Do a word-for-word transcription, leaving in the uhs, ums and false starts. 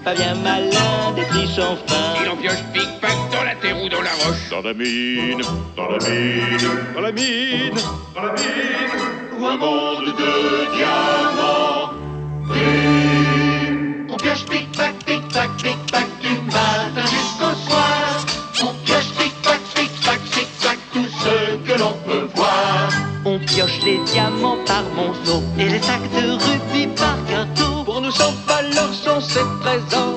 pas bien malin des petits sans fin. Il en pioche pic-pac dans la terre ou dans la roche. Dans la mine, dans la mine, dans la mine, dans la mine, où un monde de diamants brille. On pioche pic-pac, pic-pac, pic-pac du matin jusqu'au soir. On pioche pic-pac, pic-pac, pic-pac tout ce que l'on peut voir. On pioche les diamants par monceau et les sacs de rubis par gâteau. Pour nous sans valeur sont ces trésors